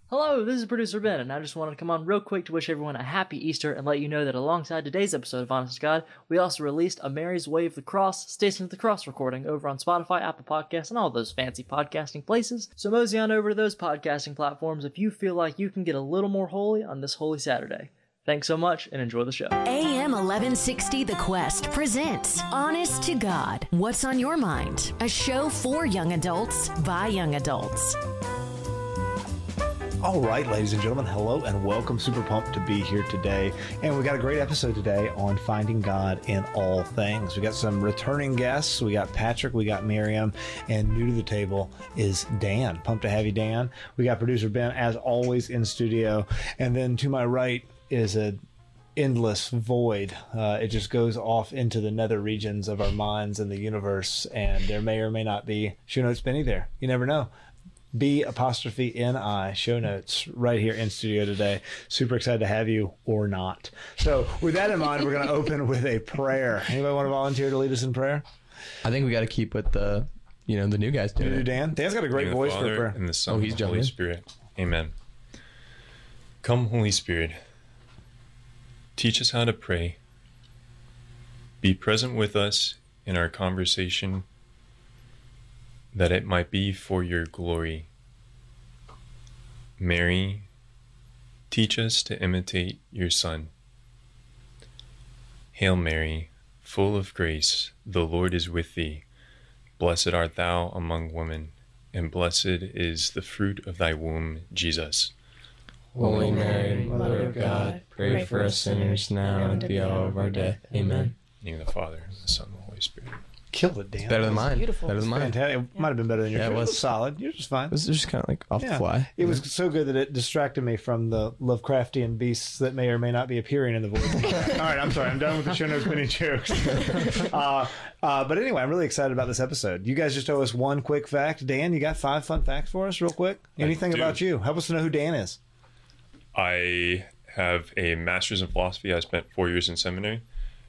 Hello, this is Producer Ben, and I just wanted to come on real quick to wish everyone a happy Easter and let you know that alongside today's episode of Honest to God, we also released a Mary's Way of the Cross, Station of the Cross recording over on Spotify, Apple Podcasts, and all those fancy podcasting places. So mosey on over to those podcasting platforms if you feel like you can get a little more holy on this Holy Saturday. Thanks so much, and enjoy the show. AM 1160 The Quest presents Honest to God. What's on your mind? A show for young adults by young adults. All right, ladies and gentlemen, hello and welcome. Super pumped to be here today. And we got a great episode today on finding God in all things. We got some returning guests. We got Patrick, we got Miriam, and new to the table is Dan. Pumped to have you, Dan. We got producer Ben, as always, in studio. And then to my right is a endless void. It just goes off into the nether regions of our minds and the universe. And there may or may not be show notes Benny there. You never know. B''N''I show notes right here in studio today. Super excited to have you or not. So with that in mind, we're going to open with a prayer. Anybody want to volunteer to lead us in prayer? I think we got to keep with the new guys doing it. Dan? Dan's got a great voice for prayer. And the Son and the Holy Spirit. Amen. Come, Holy Spirit. Teach us how to pray. Be present with us in our conversation, that it might be for your glory. Mary, teach us to imitate your Son. Hail Mary, full of grace, the Lord is with thee. Blessed art thou among women, and blessed is the fruit of thy womb, Jesus. Holy Mary, Mother of God, pray for us sinners now and at the hour of our death. Amen. In the name of the Father, and the Son, and the Holy Spirit. Killed it, Dan. Better than mine. Beautiful. Better than mine. Fantastic. It might have been better than yours. Yeah, it was solid. Yours was fine. It was just kind of like off the fly. It was so good that it distracted me from the Lovecraftian beasts that may or may not be appearing in the voice. All right, I'm sorry. I'm done with the show notes mini jokes. But anyway, I'm really excited about this episode. You guys just owe us one quick fact. Dan, you got 5 fun facts for us real quick? Anything about you? Help us to know who Dan is. I have a master's in philosophy. I spent 4 years in seminary.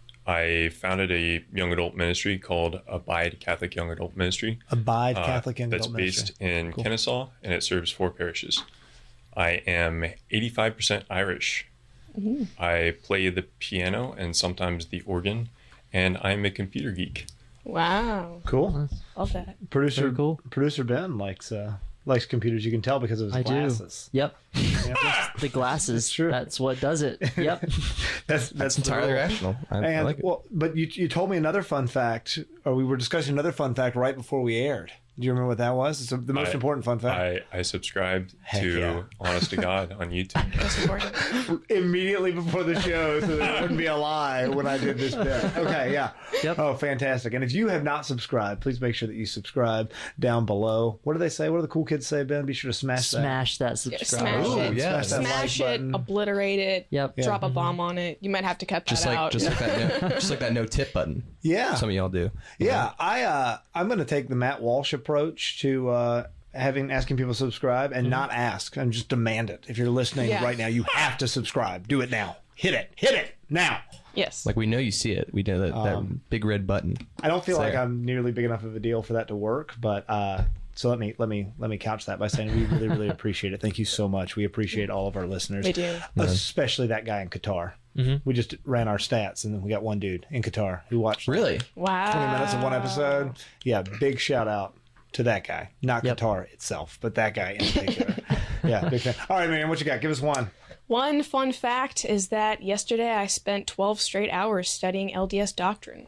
I founded a young adult ministry called Abide Catholic Young Adult Ministry. Abide Catholic Young Adult Ministry. That's based in Kennesaw, and it serves 4 parishes. I am 85% Irish. Mm-hmm. I play the piano and sometimes the organ, and I'm a computer geek. Wow. Cool. Love that. Producer Ben likes computers. You can tell because of his glasses. Yep. The glasses. It's true. That's what does it. Yep. that's entirely rational. I like it. Well, but you told me another fun fact, or we were discussing another fun fact right before we aired. Do you remember what that was? It's the most important fun fact. I subscribed to Honest to God on YouTube. That's important. Immediately before the show, so that it wouldn't be a lie when I did this bit. Okay, yeah. Yep. Oh, fantastic. And if you have not subscribed, please make sure that you subscribe down below. What do they say? What do the cool kids say, Ben? Be sure to smash that subscribe. Smash it. Yeah. Smash it, obliterate it, Yep. drop a bomb on it. You might have to cut that out. Just like that no tip button. Yeah. Some of y'all do. Yeah. I'm going to take the Matt Walsh approach to asking people to subscribe and not ask and just demand it. If you're listening right now, you have to subscribe. Do it now. Hit it now. Yes. Like we know you see it. We know that big red button. I don't feel like I'm nearly big enough of a deal for that to work, but so let me couch that by saying we really, really appreciate it. Thank you so much. We appreciate all of our listeners. We do. Especially that guy in Qatar. Mm-hmm. We just ran our stats, and then we got one dude in Qatar who watched really 20 minutes of one episode. Yeah, big shout out to that guy. Not Qatar itself, but that guy in particular. Yeah, big fan. All right, Miriam, what you got? Give us one. One fun fact is that yesterday I spent 12 straight hours studying LDS doctrine.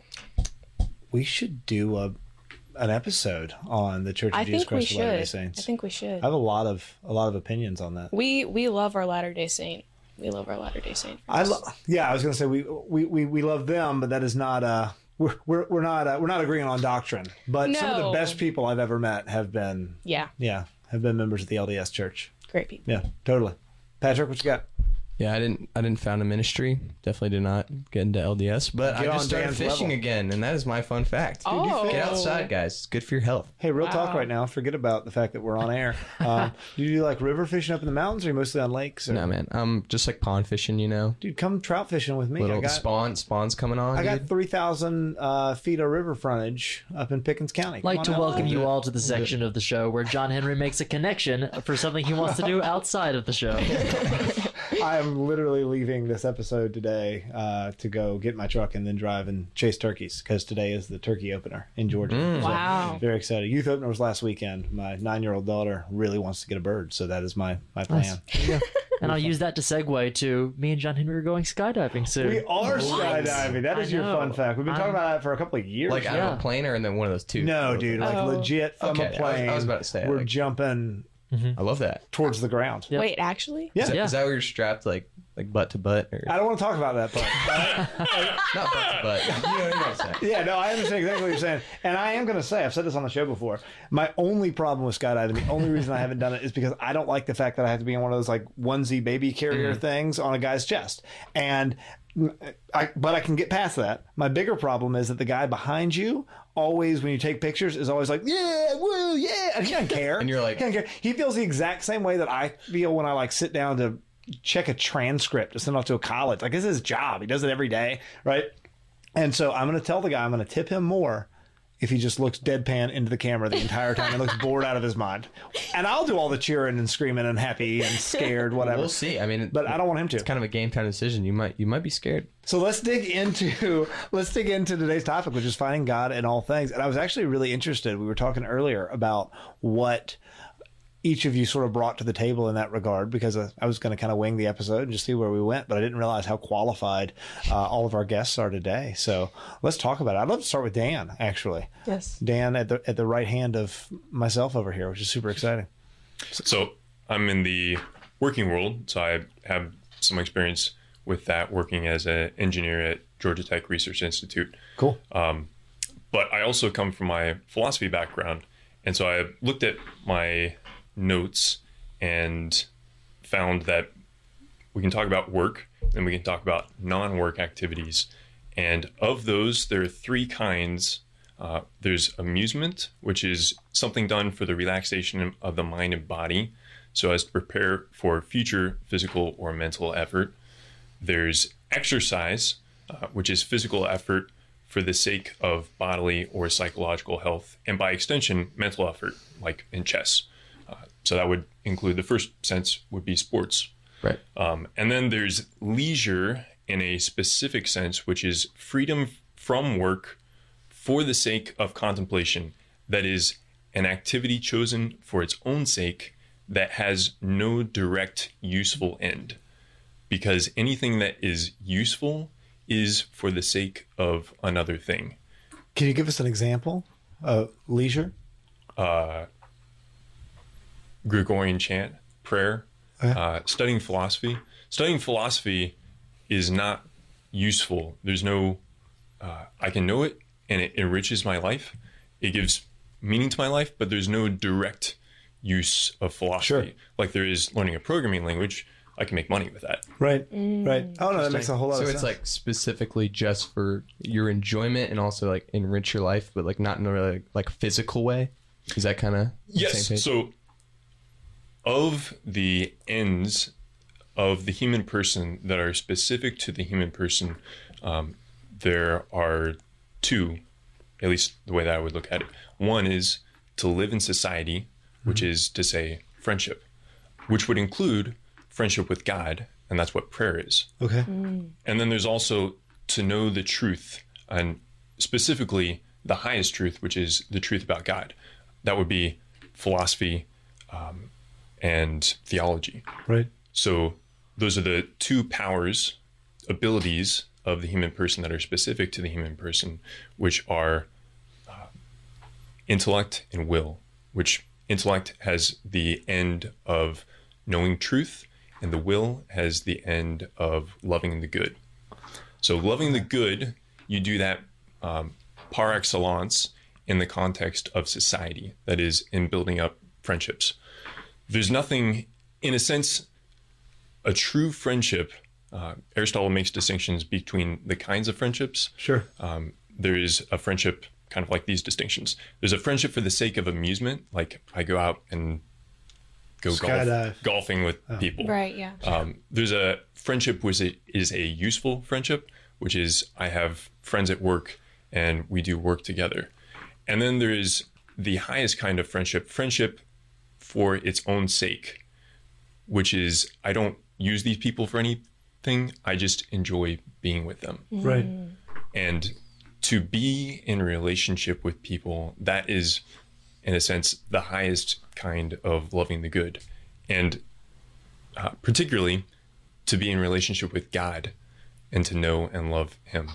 We should do an episode on the Church of Jesus Christ of Latter-day Saints. I think we should. I have a lot of opinions on that. We love our Latter-day Saint. We love our Latter-day Saint. I was going to say we love them, but that is not we're not agreeing on doctrine. But some of the best people I've ever met have been members of the LDS Church. Great people. Yeah, totally. Patrick, what you got? Yeah, I didn't found a ministry. Definitely did not get into LDS, but Get I on just started Dan's fishing level. again, and that is my fun fact. Oh. Get outside, guys. It's good for your health. Hey, real talk Wow. right now. Forget about the fact that we're on air. Do you do like river fishing up in the mountains, or are you mostly on lakes? Or... No, man. Just like pond fishing, you know. Dude, come trout fishing with me. Little spawn's coming on. I got dude. 3,000 feet of river frontage up in Pickens County. I'd like Come to on out. welcome you all to the section of the show where John Henry makes a connection for something he wants to do outside of the show. I am literally leaving this episode today to go get my truck and then drive and chase turkeys because today is the turkey opener in Georgia. So, Wow. very excited. Youth opener was last weekend. My 9-year-old daughter really wants to get a bird, so that is my plan. And I'll use that to segue to me and John Henry are going skydiving soon. We are skydiving. That is I your know. fun fact. We've been talking about that for a couple of years. Like out Yeah. of a plane or in then one of those two. No, dude, like Oh. legit from Okay, a plane. I was about to say, we're like- jumping I love that. towards the ground. Yep. Wait, actually? Yeah. Is that, Yeah. is that where you're strapped like butt to butt or I don't want to talk about that part. not butt to butt? You know what I'm saying? Yeah, no, I understand exactly what you're saying. And I am going to say, I've said this on the show before, my only problem with skydiving, the only reason I haven't done it is because I don't like the fact that I have to be in one of those like onesie baby carrier things on a guy's chest. And but I can get past that. My bigger problem is that the guy behind you always, when you take pictures, is always like, yeah, woo, yeah. And he doesn't care. And you're like- he doesn't care. He feels the exact same way that I feel when I like sit down to check a transcript to send off to a college. Like, this is his job. He does it every day, right? And so I'm going to tell the guy I'm going to tip him more if he just looks deadpan into the camera the entire time and looks bored out of his mind. And I'll do all the cheering and screaming and happy and scared, whatever. We'll see. I mean, But I don't want him to. it's kind of a game time decision. You might be scared. So let's dig into today's topic, which is finding God in all things. And I was actually really interested. We were talking earlier about what each of you sort of brought to the table in that regard, because I was going to kind of wing the episode and just see where we went, but I didn't realize how qualified all of our guests are today. So let's talk about it. I'd love to start with Dan, actually. Yes. Dan at the right hand of myself over here, which is super exciting. So I'm in the working world, so I have some experience with that, working as an engineer at Georgia Tech Research Institute. Cool. But I also come from my philosophy background, and so I looked at my notes and found that we can talk about work and we can talk about non-work activities. And of those, there are three kinds. There's amusement, which is something done for the relaxation of the mind and body, so as to prepare for future physical or mental effort. There's exercise, which is physical effort for the sake of bodily or psychological health, and by extension, mental effort, like in chess. So that would include, the first sense would be sports. Right. And then there's leisure in a specific sense, which is freedom from work for the sake of contemplation. That is an activity chosen for its own sake that has no direct useful end. Because anything that is useful is for the sake of another thing. Can you give us an example of leisure? Gregorian chant, prayer, studying philosophy. Studying philosophy is not useful. There's no, I can know it and it enriches my life. It gives meaning to my life, but there's no direct use of philosophy. Sure. Like there is learning a programming language. I can make money with that. Right. Right. Oh, no, that makes a whole lot So of it's sense. like specifically just for your enjoyment and also like enrich your life, but like not in a really like physical way. Is that kind of Yes. So of the ends of the human person that are specific to the human person, there are two, at least the way that I would look at it. One is to live in society, which is to say friendship, which would include friendship with God, and that's what prayer is. Okay. And then there's also to know the truth, and specifically the highest truth, which is the truth about God. That would be philosophy and theology. Right. So those are the two powers, abilities of the human person that are specific to the human person, which are intellect and will, which intellect has the end of knowing truth, and the will has the end of loving the good. So loving the good, you do that par excellence in the context of society, that is, in building up friendships. There's nothing, in a sense, a true friendship, Aristotle makes distinctions between the kinds of friendships. Sure. There is a friendship kind of like these distinctions. There's a friendship for the sake of amusement, like I go out and go golfing with people. Right, yeah. There's a friendship which is a useful friendship, which is I have friends at work and we do work together. And then there is the highest kind of friendship for its own sake, which is I don't use these people for anything. I just enjoy being with them. Right. And to be in a relationship with people, that is, in a sense, the highest kind of loving the good. And particularly to be in relationship with God and to know and love him.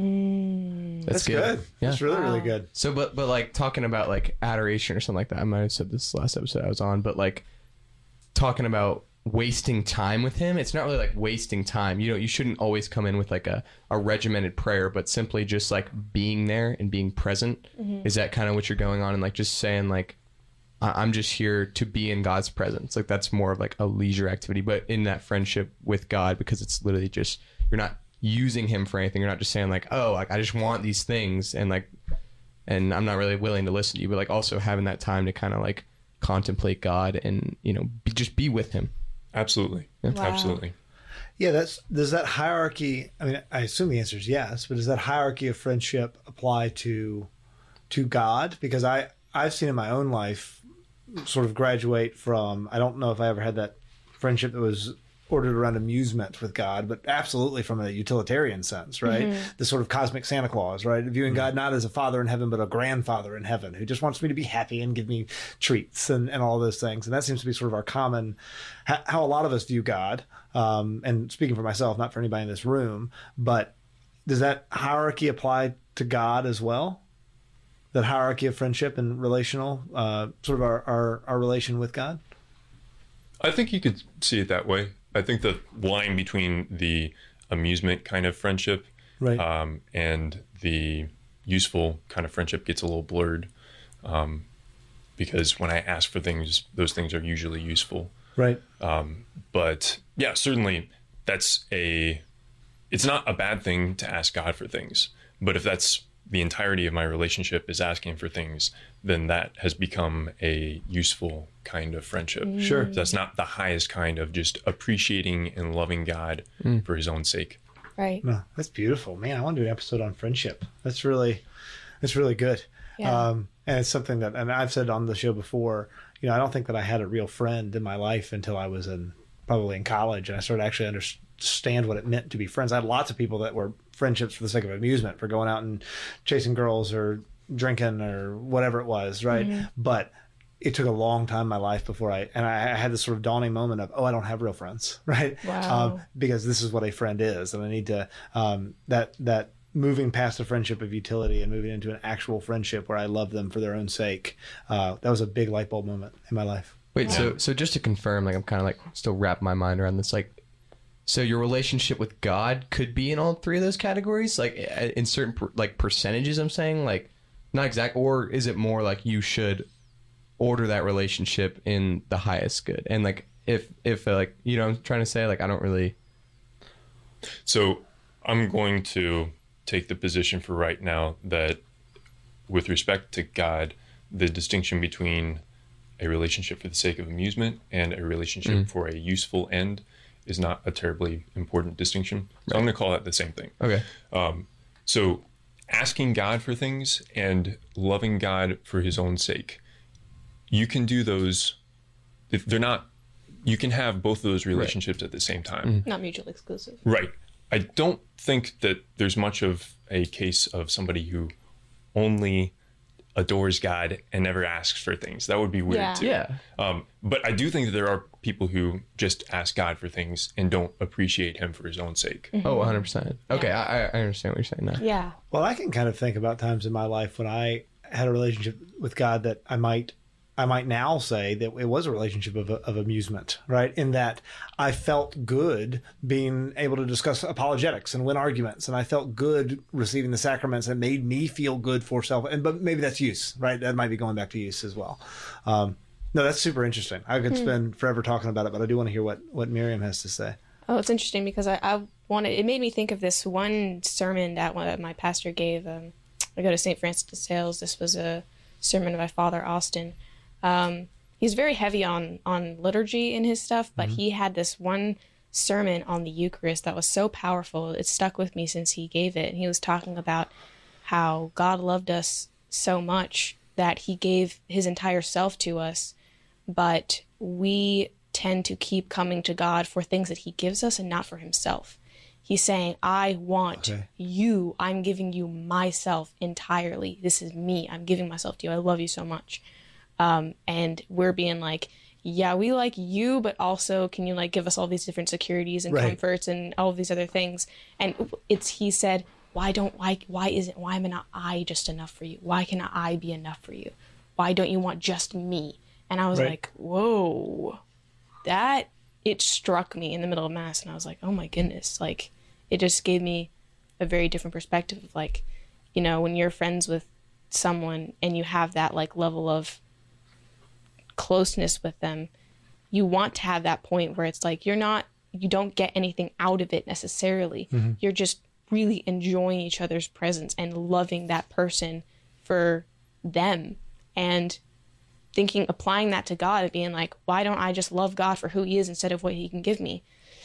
That's good. Yeah. That's really, really good. So, but like talking about like adoration or something like that, I might have said this last episode I was on, but like talking about wasting time with him, it's not really like wasting time. You know, you shouldn't always come in with like a regimented prayer, but simply just like being there and being present. Is that kind of what you're going on? And like just saying like, I'm just here to be in God's presence. Like that's more of like a leisure activity, but in that friendship with God, because it's literally just, you're not using him for anything. You're not just saying like, oh, like I just want these things and like, and I'm not really willing to listen to you, but like also having that time to kind of like contemplate God and, you know, just be with him. Absolutely. Yeah. Wow. Absolutely. Yeah, does that hierarchy, I mean, I assume the answer is yes, but does that hierarchy of friendship apply to God? Because I've seen in my own life sort of graduate from, I don't know if I ever had that friendship that was ordered around amusement with God, but absolutely from a utilitarian sense, right? The sort of cosmic Santa Claus, right? Viewing God not as a father in heaven, but a grandfather in heaven who just wants me to be happy and give me treats and all those things. And that seems to be sort of our common, how a lot of us view God. And speaking for myself, not for anybody in this room, but does that hierarchy apply to God as well? That hierarchy of friendship and relational, sort of our relation with God? I think you could see it that way. I think the line between the amusement kind of friendship Right. and the useful kind of friendship gets a little blurred because when I ask for things, those things are usually useful. Right. But yeah, certainly it's not a bad thing to ask God for things. But if that's the entirety of my relationship is asking for things, then that has become a useful kind of friendship. Sure. That's not the highest kind of just appreciating and loving God for his own sake. Right. No, that's beautiful, man. I want to do an episode on friendship. That's really good. Yeah. And it's something that, and I've said on the show before, you know, I don't think that I had a real friend in my life until I was probably in college, and I started to actually understand what it meant to be friends. I had lots of people that were friendships for the sake of amusement, for going out and chasing girls or drinking or whatever it was, right? But it took a long time in my life before I had this sort of dawning moment of, I don't have real friends, right? Wow. Because this is what a friend is, and I need to that moving past a friendship of utility and moving into an actual friendship where I love them for their own sake. That was a big light bulb moment in my life. Wait, so just to confirm, like I'm kind of like still wrapping my mind around this, like, so your relationship with God could be in all three of those categories, like in certain like percentages. I'm saying, like, not exact, or is it more like you should order that relationship in the highest good? And like if like, you know, I'm trying to say, like, I don't really. So I'm going to take the position for right now that with respect to God, the distinction between a relationship for the sake of amusement and a relationship for a useful end is not a terribly important distinction. So I'm going to call that the same thing. Okay. So asking God for things and loving God for his own sake, you can do those. They're not, you can have both of those relationships at the same time. Not mutually exclusive. Right. I don't think that there's much of a case of somebody who only adores God and never asks for things. That would be weird too. Yeah. But I do think that there are people who just ask God for things and don't appreciate him for his own sake. Oh, 100%. Okay, I understand what you're saying now. Yeah. Well, I can kind of think about times in my life when I had a relationship with God that I might now say that it was a relationship of amusement, right? In that I felt good being able to discuss apologetics and win arguments, and I felt good receiving the sacraments that made me feel good for self. But maybe that's use, right? That might be going back to use as well. No, that's super interesting. I could spend forever talking about it, but I do want to hear what Miriam has to say. Oh, it's interesting because I wanted, it made me think of this one sermon that my pastor gave. I go to St. Francis de Sales. This was a sermon by Father Austin. He's very heavy on liturgy in his stuff, but he had this one sermon on the Eucharist that was so powerful. It stuck with me since he gave it. And he was talking about how God loved us so much that he gave his entire self to us, but we tend to keep coming to God for things that he gives us and not for himself. He's saying, I want you. I'm giving you myself entirely. This is me. I'm giving myself to you. I love you so much. And we're being like, yeah, we like you, but also can you like give us all these different securities and comforts and all of these other things? And he said, why am not I just enough for you? Why cannot I be enough for you? Why don't you want just me? And I was like, whoa, it struck me in the middle of Mass. And I was like, oh my goodness. Like, it just gave me a very different perspective of like, you know, when you're friends with someone and you have that like level of closeness with them, you want to have that point where it's like, you don't get anything out of it necessarily. You're just really enjoying each other's presence and loving that person for them, and applying that to God and being like, why don't I just love God for who he is instead of what he can give me?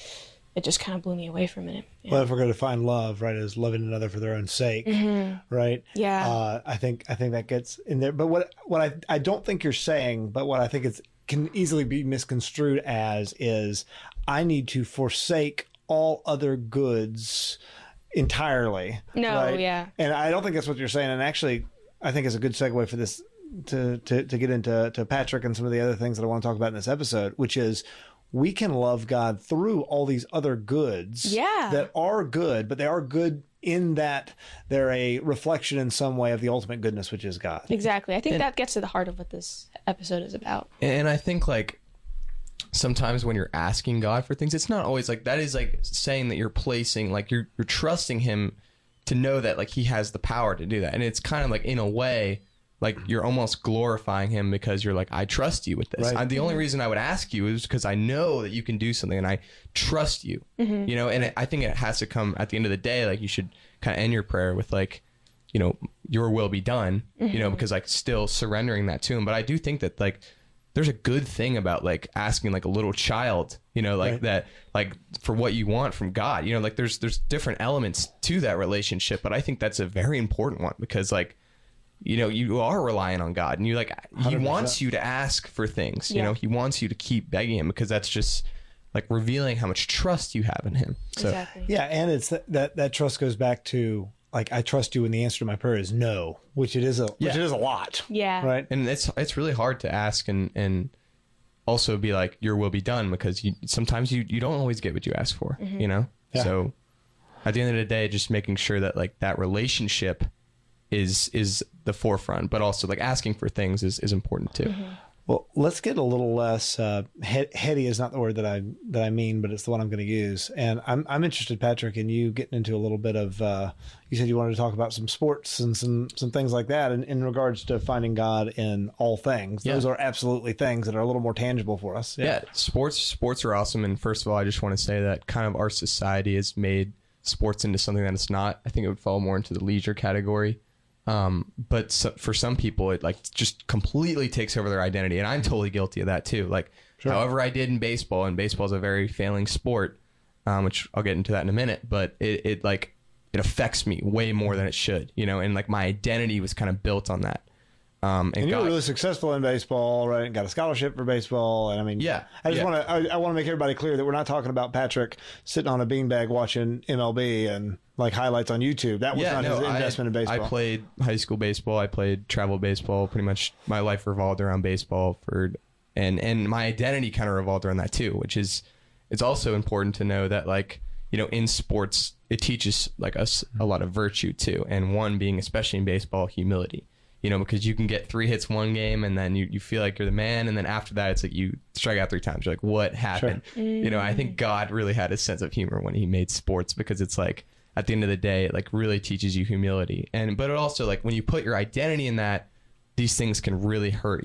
It just kind of blew me away for a minute. Yeah. Well, if we're going to define love, right, as loving another for their own sake, right? Yeah. I think that gets in there. But what I don't think you're saying, but what I think can easily be misconstrued as is, I need to forsake all other goods entirely. No, right? yeah. And I don't think that's what you're saying. And actually, I think it's a good segue for this to get into Patrick and some of the other things that I want to talk about in this episode, which is, we can love God through all these other goods that are good, but they are good in that they're a reflection in some way of the ultimate goodness, which is God. Exactly. I think that gets to the heart of what this episode is about. And I think like sometimes when you're asking God for things, it's not always like that is like saying that you're placing, like you're trusting him to know that like he has the power to do that. And it's kind of like in a way, like you're almost glorifying him because you're like, I trust you with this. Right. The only reason I would ask you is because I know that you can do something and I trust you, you know, and I think it has to come at the end of the day. Like you should kind of end your prayer with like, you know, your will be done, you know, because like still surrendering that to him. But I do think that like, there's a good thing about like asking like a little child, you know, like that, like for what you want from God, you know, like there's different elements to that relationship. But I think that's a very important one because like, you know, you are relying on God and you like, he 100%. wants you to ask for things, you know, he wants you to keep begging him because that's just like revealing how much trust you have in him. So, Exactly. Yeah. And it's that trust goes back to like, I trust you when the answer to my prayer is no, which it is a lot. Yeah. Right. and it's really hard to ask and also be like, your will be done because sometimes you don't always get what you ask for, you know? Yeah. So at the end of the day, just making sure that like that relationship is the forefront, but also like asking for things is important too. Well, let's get a little less heady is not the word that I mean, but it's the one I'm going to use. And I'm interested, Patrick, in you getting into a little bit of. You said you wanted to talk about some sports and some things like that, and in regards to finding God in all things. Those are absolutely things that are a little more tangible for us. Yeah, sports are awesome. And first of all, I just want to say that kind of our society has made sports into something that it's not. I think it would fall more into the leisure category. But for some people, it like just completely takes over their identity. And I'm totally guilty of that too. Like, however I did in baseball, and baseball is a very failing sport, which I'll get into that in a minute, but it affects me way more than it should, you know, and like my identity was kind of built on that. And you were really successful in baseball, right? And got a scholarship for baseball. And I mean, I just want to make everybody clear that we're not talking about Patrick sitting on a beanbag watching MLB and like highlights on YouTube. That was not his investment in baseball. I played high school baseball. I played travel baseball. Pretty much my life revolved around baseball and my identity kind of revolved around that too, which is, it's also important to know that like, you know, in sports, it teaches like us a lot of virtue too. And one being, especially in baseball, humility. You know, because you can get 3 hits one game and then you feel like you're the man. And then after that, it's like you strike out 3 times. You're like, what happened? Sure. You know, I think God really had a sense of humor when he made sports because it's like, at the end of the day, it like really teaches you humility. But it also like when you put your identity in that, these things can really hurt you.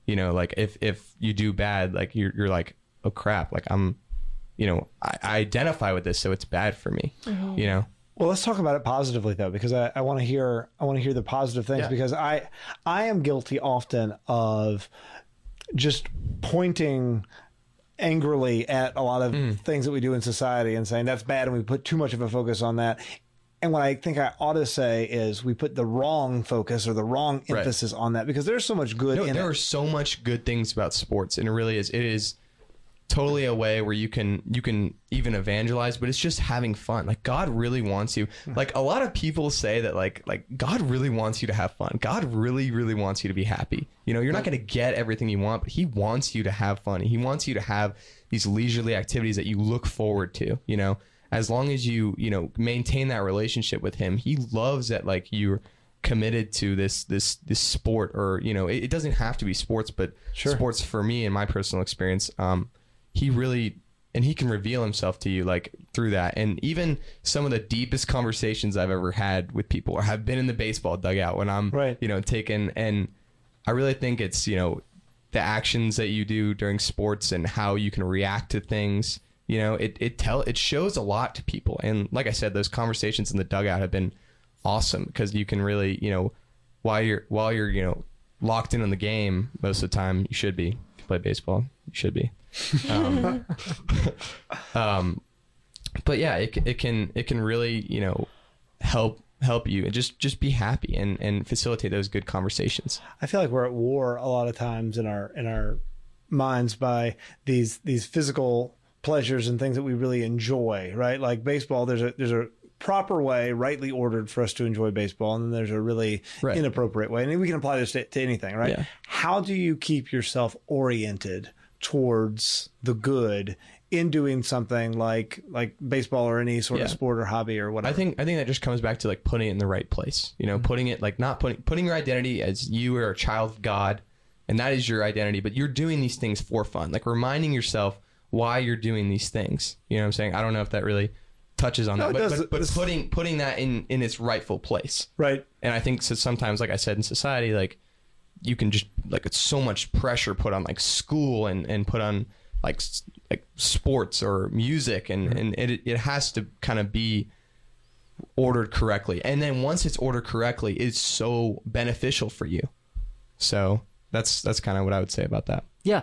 You know, like if you do bad, like you're like, oh crap, like I identify with this, so it's bad for me. You know. Well, let's talk about it positively though, because I want to hear the positive things, because I am guilty often of just pointing angrily at a lot of things that we do in society and saying that's bad, and we put too much of a focus on that. And what I think I ought to say is we put the wrong focus or the wrong emphasis on that, because there's so much good in it. There are so much good things about sports, and it really is. It is totally a way where you can even evangelize, but it's just having fun. Like God really wants you. Like a lot of people say that like God really wants you to have fun. God really, really wants you to be happy. You know, you're not going to get everything you want, but he wants you to have fun. He wants you to have these leisurely activities that you look forward to, you know, as long as you maintain that relationship with him. He loves that, like, you're committed to this sport, or, you know, it doesn't have to be sports, but sports for me, in my personal experience, he really, and he can reveal himself to you like through that. And even some of the deepest conversations I've ever had with people have been in the baseball dugout when I'm, taking, and I really think it's, the actions that you do during sports and how you can react to things, it shows a lot to people. And like I said, those conversations in the dugout have been awesome, because you can really, while you're locked in on the game most of the time, you should be. If you play baseball, you should be. But yeah, it can really, help you and just be happy and facilitate those good conversations. I feel like we're at war a lot of times in our minds by these physical pleasures and things that we really enjoy, right? Like baseball, there's a proper way, rightly ordered, for us to enjoy baseball, and then there's a really inappropriate way, and we can apply this to anything, right? Yeah. How do you keep yourself oriented towards the good in doing something like baseball or any sort of sport or hobby or whatever? I think that just comes back to like putting it in the right place, putting it like not putting your identity as you are a child of God, and that is your identity, but you're doing these things for fun, like reminding yourself why you're doing these things. You know what I'm saying? I don't know if that really touches on that, but putting that in its rightful place. Right. And I think so sometimes, like I said, in society, like you can just like, it's so much pressure put on like school and put on like sports or music, and it has to kind of be ordered correctly. And then once it's ordered correctly, it's so beneficial for you. So that's kind of what I would say about that. Yeah.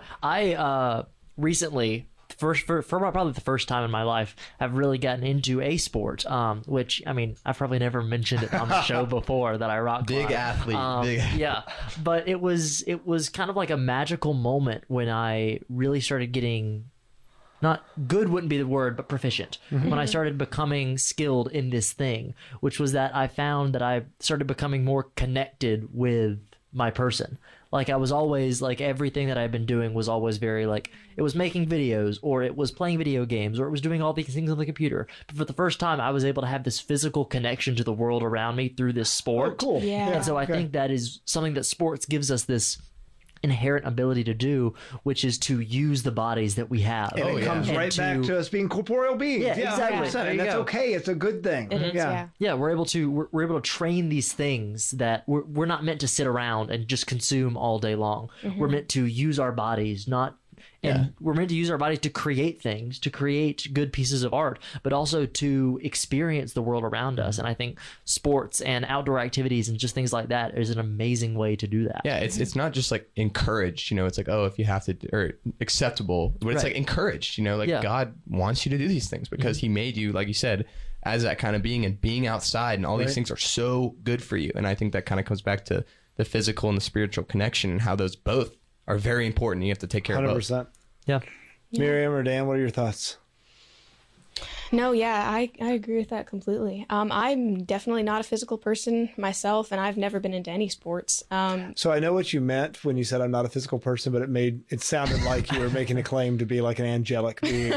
I recently, for probably the first time in my life, I've really gotten into a sport, which, I mean, I've probably never mentioned it on the show before, that I rock climb. Big athlete. Yeah, but it was kind of like a magical moment when I really started getting, not good wouldn't be the word, but proficient. Mm-hmm. When I started becoming skilled in this thing, which was that I found that I started becoming more connected with my person. Like I was always like, everything that I've been doing was always very like, it was making videos, or it was playing video games, or it was doing all these things on the computer. But for the first time, I was able to have this physical connection to the world around me through this sport. Oh, cool. Yeah. And so I think that is something that sports gives us this inherent ability to do, which is to use the bodies that we have. And it comes right back to us being corporeal beings. Yeah, exactly. Yeah. And that's okay. It's a good thing. It is, yeah. We're able to train these things that we're not meant to sit around and just consume all day long. Mm-hmm. We're meant to use our bodies, we're meant to use our bodies to create things, to create good pieces of art, but also to experience the world around us. And I think sports and outdoor activities and just things like that is an amazing way to do that. Yeah, it's not just like encouraged, it's like, oh, if you have to, or acceptable, but it's like encouraged, God wants you to do these things because he made you, like you said, as that kind of being, and being outside, and all these things are so good for you. And I think that kind of comes back to the physical and the spiritual connection, and how those both are very important. You have to take care 100%. Of both. Yeah. Miriam or Dan, what are your thoughts? No, yeah, I agree with that completely. I'm definitely not a physical person myself, and I've never been into any sports. So I know what you meant when you said I'm not a physical person, but it sounded like you were making a claim to be like an angelic being.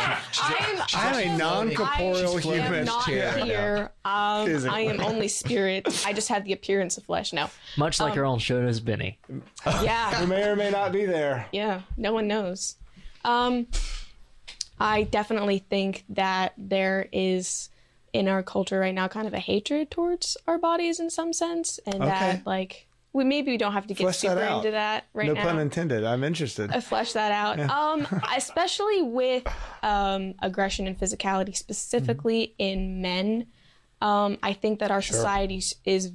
I'm a non-corporeal human. Not here. I am only spirit. I just have the appearance of flesh. No. Much like our own Shona's Benny. Yeah. You may or may not be there. Yeah, no one knows. I definitely think that there is, in our culture right now, kind of a hatred towards our bodies in some sense, and that like maybe we don't have to get Flesh that super out. into that right No now. pun intended. I'm interested. Flesh that out. Especially with aggression and physicality, specifically in men. I think that our society is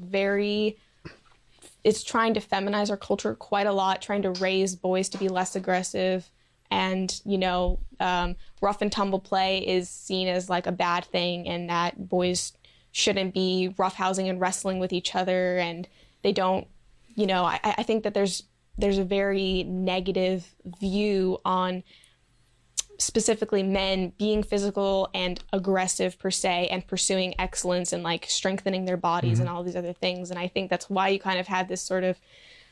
it's trying to feminize our culture quite a lot, trying to raise boys to be less aggressive. And, rough and tumble play is seen as like a bad thing, and that boys shouldn't be roughhousing and wrestling with each other. And they don't, I think that there's a very negative view on specifically men being physical and aggressive per se, and pursuing excellence and like strengthening their bodies and all these other things. And I think that's why you kind of had this sort of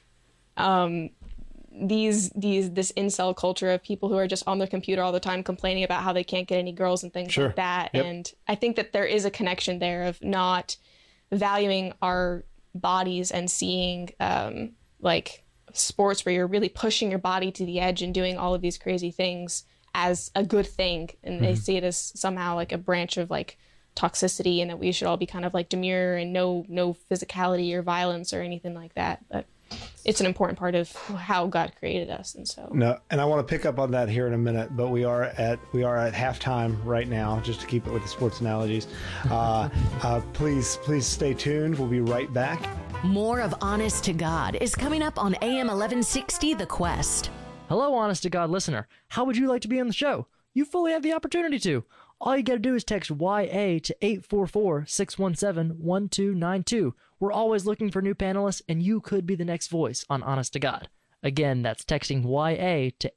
this incel culture of people who are just on their computer all the time complaining about how they can't get any girls and things like that. Yep. And I think that there is a connection there of not valuing our bodies and seeing like sports where you're really pushing your body to the edge and doing all of these crazy things as a good thing, and they see it as somehow like a branch of like toxicity, and that we should all be kind of like demure and no physicality or violence or anything like that. But it's an important part of how God created us. And so and I want to pick up on that here in a minute, but we are at halftime right now, just to keep it with the sports analogies. Please stay tuned. We'll be right back. More of Honest to God is coming up on AM 1160 The Quest. Hello, Honest to God listener. How would you like to be on the show? You fully have the opportunity to. All you got to do is text YA to 844-617-1292. We're always looking for new panelists, and you could be the next voice on Honest to God. Again, that's texting YA to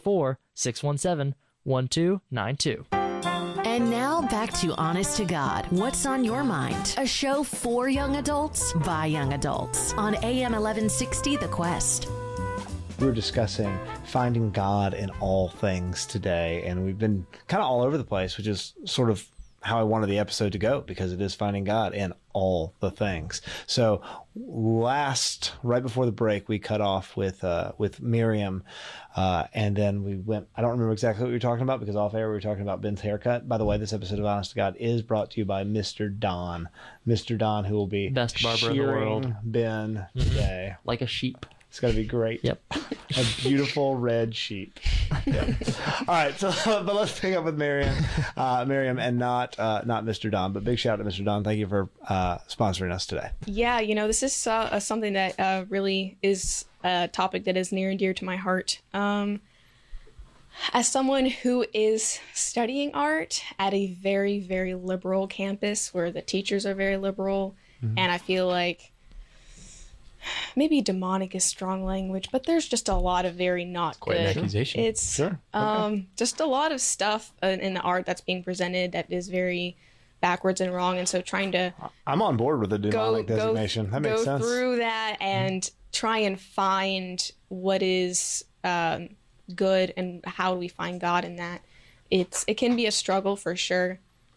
844-617-1292. And now back to Honest to God. What's on your mind? A show for young adults by young adults on AM 1160 The Quest. We were discussing finding God in all things today, and we've been kind of all over the place, which is sort of how I wanted the episode to go, because it is finding God in all the things. So right before the break, we cut off with Miriam, and then we went, I don't remember exactly what we were talking about, because off air we were talking about Ben's haircut. By the way, this episode of Honest to God is brought to you by Mr. Don, who will be best barber in the world. Ben today. Like a sheep. It's going to be great. Yep. A beautiful red sheep. Yep. All right. So, but let's pick up with Miriam, and not Mr. Don, but big shout out to Mr. Don. Thank you for sponsoring us today. Yeah, this is something that really is a topic that is near and dear to my heart. As someone who is studying art at a very, very liberal campus where the teachers are very liberal, and I feel like maybe demonic is strong language, but there's just a lot of very not Quite good. an accusation. It's Okay. Just a lot of stuff in the art that's being presented that is very backwards and wrong, and so trying to I'm on board with the demonic designation. That makes sense. Go through that and try and find what is good and how do we find God in that. It can be a struggle for sure.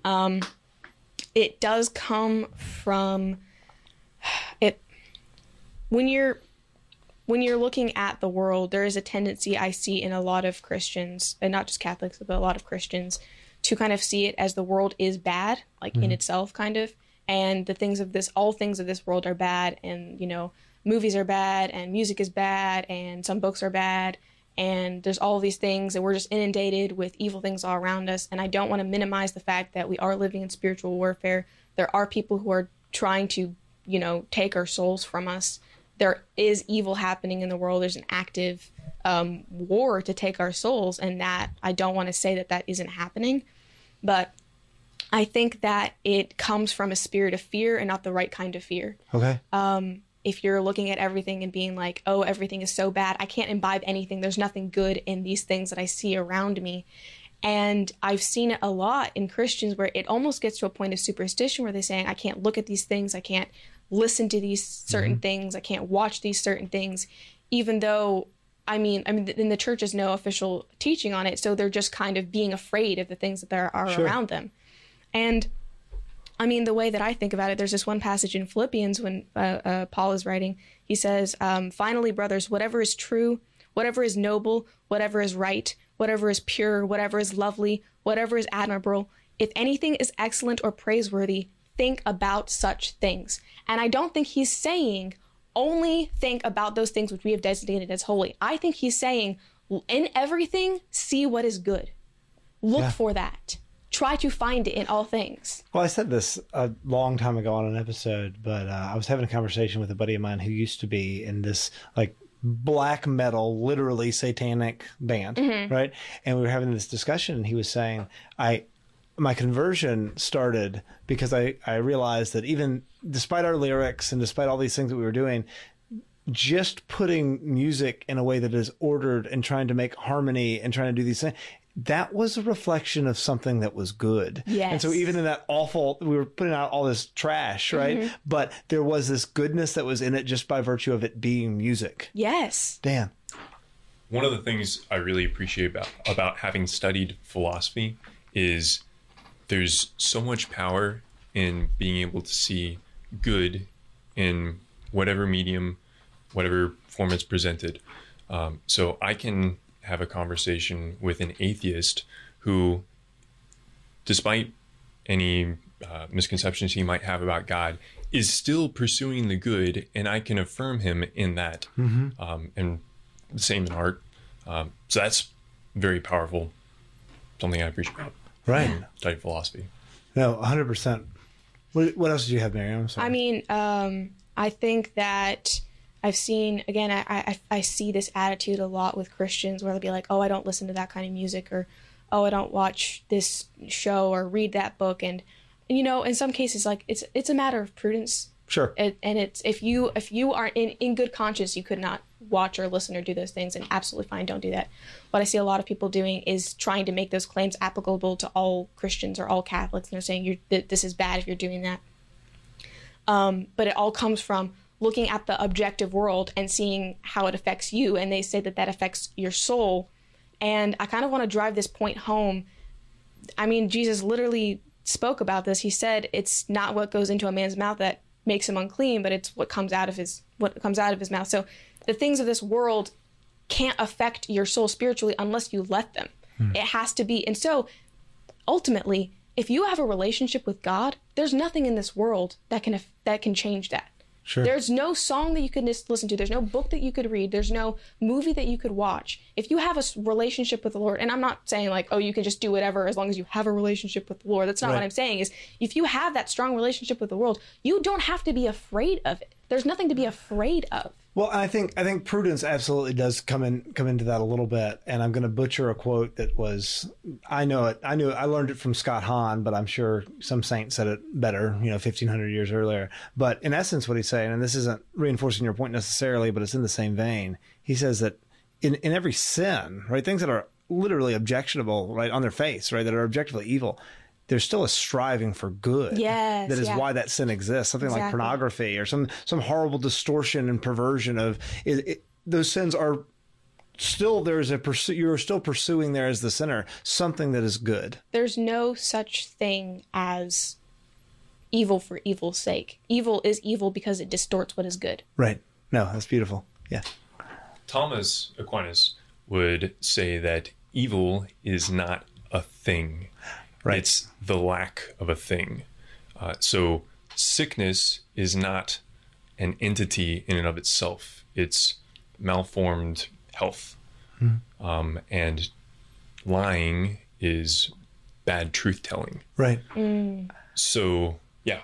It does come from it. When you're looking at the world, there is a tendency I see in a lot of Christians, and not just Catholics, but a lot of Christians, to kind of see it as the world is bad, like in itself, kind of, and all things of this world are bad, and movies are bad, and music is bad, and some books are bad, and there's all these things, and we're just inundated with evil things all around us. And I don't want to minimize the fact that we are living in spiritual warfare. There are people who are trying to, take our souls from us. There is evil happening in the world. There's an active war to take our souls, and that I don't want to say that isn't happening, but I think that it comes from a spirit of fear and not the right kind of fear. Okay. If you're looking at everything and being like, oh, everything is so bad, I can't imbibe anything, there's nothing good in these things that I see around me. And I've seen it a lot in Christians where it almost gets to a point of superstition where they're saying, I can't look at these things, I can't listen to these certain things, I can't watch these certain things, even though, I mean, in the church is no official teaching on it, so they're just kind of being afraid of the things that there are around them. And I mean, the way that I think about it, there's this one passage in Philippians when Paul is writing, he says, finally, brothers, whatever is true, whatever is noble, whatever is right, whatever is pure, whatever is lovely, whatever is admirable, if anything is excellent or praiseworthy, think about such things. And I don't think he's saying only think about those things which we have designated as holy. I think he's saying, in everything, see what is good. Look for that. Try to find it in all things. Well, I said this a long time ago on an episode, but I was having a conversation with a buddy of mine who used to be in this like black metal, literally satanic band, right? And we were having this discussion, and he was saying, my conversion started because I realized that even despite our lyrics and despite all these things that we were doing, just putting music in a way that is ordered and trying to make harmony and trying to do these things, that was a reflection of something that was good. Yes. And so even in that awful, we were putting out all this trash, right? But there was this goodness that was in it just by virtue of it being music. Yes. Dan. One of the things I really appreciate about having studied philosophy is there's so much power in being able to see good in whatever medium, whatever form it's presented. So I can have a conversation with an atheist who, despite any misconceptions he might have about God, is still pursuing the good, and I can affirm him in that. And the same in art. So that's very powerful. Something I appreciate about studying philosophy. No, 100%. What else did you have, Miriam? I'm sorry. I mean, I think that I've seen, again, I see this attitude a lot with Christians where they'll be like, oh, I don't listen to that kind of music, or, oh, I don't watch this show or read that book. And you know, in some cases, like it's a matter of prudence. Sure. And it's, if you are in good conscience, you could not watch or listen or do those things, and absolutely fine, don't do that. What I see a lot of people doing is trying to make those claims applicable to all Christians or all Catholics, and they're saying this is bad if you're doing that. But it all comes from looking at the objective world and seeing how it affects you, and they say that affects your soul. And I kind of want to drive this point home. I mean, Jesus literally spoke about this. He said it's not what goes into a man's mouth that makes him unclean, but it's what comes out of his mouth. So the things of this world can't affect your soul spiritually unless you let them. It has to be. And so ultimately, if you have a relationship with God, there's nothing in this world that can change that. Sure. There's no song that you could listen to. There's no book that you could read. There's no movie that you could watch. If you have a relationship with the Lord, and I'm not saying like, oh, you can just do whatever as long as you have a relationship with the Lord. That's not what I'm saying. Is if you have that strong relationship with the world, you don't have to be afraid of it. There's nothing to be afraid of. Well, I think prudence absolutely does come into that a little bit, and I'm going to butcher a quote that was, I learned it from Scott Hahn, but I'm sure some saint said it better, 1,500 years earlier. But in essence, what he's saying, and this isn't reinforcing your point necessarily, but it's in the same vein. He says that in every sin, right, things that are literally objectionable, right, on their face, right, that are objectively evil, there's still a striving for good. Yes, that is why that sin exists. Something like pornography or some horrible distortion and perversion of it. Those sins are still, you're still pursuing there as the sinner something that is good. There's no such thing as evil for evil's sake. Evil is evil because it distorts what is good. Right. No, that's beautiful. Yeah. Thomas Aquinas would say that evil is not a thing. Right. It's the lack of a thing. So sickness is not an entity in and of itself. It's malformed health. And lying is bad truth-telling. Right. So, yeah,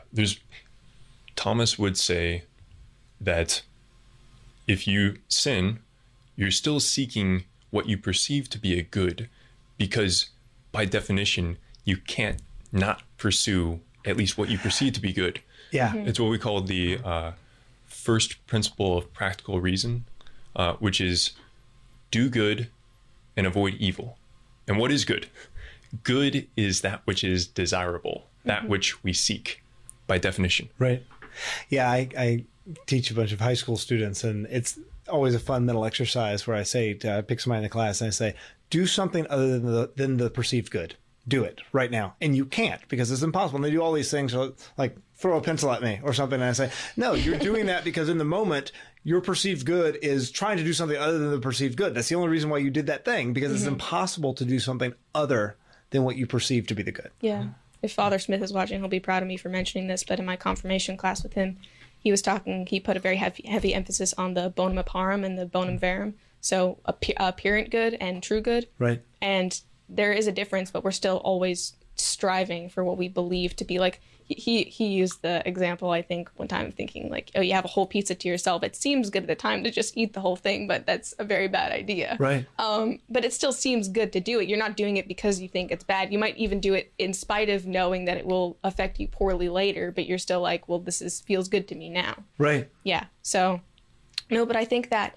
Thomas would say that if you sin, you're still seeking what you perceive to be a good, because by definition, you can't not pursue at least what you perceive to be good. Yeah. It's what we call the first principle of practical reason, which is do good and avoid evil. And what is good? Good is that which is desirable, that which we seek by definition. Right. Yeah, I teach a bunch of high school students, and it's always a fun mental exercise where I say, I pick somebody in the class and I say, do something other than the perceived good. Do it right now. And you can't, because it's impossible. And they do all these things like throw a pencil at me or something. And I say, no, you're doing that because in the moment, your perceived good is trying to do something other than the perceived good. That's the only reason why you did that thing, because it's impossible to do something other than what you perceive to be the good. Yeah. If Father Smith is watching, he'll be proud of me for mentioning this. But in my confirmation class with him, he put a very heavy emphasis on the bonum apparum and the bonum verum. So apparent good and true good. Right. And there is a difference, but we're still always striving for what we believe to be like. He used the example, I think, one time, thinking like, oh, you have a whole pizza to yourself. It seems good at the time to just eat the whole thing, but that's a very bad idea. Right. But it still seems good to do it. You're not doing it because you think it's bad. You might even do it in spite of knowing that it will affect you poorly later, but you're still like, well, feels good to me now. Right. Yeah. So, no, but I think that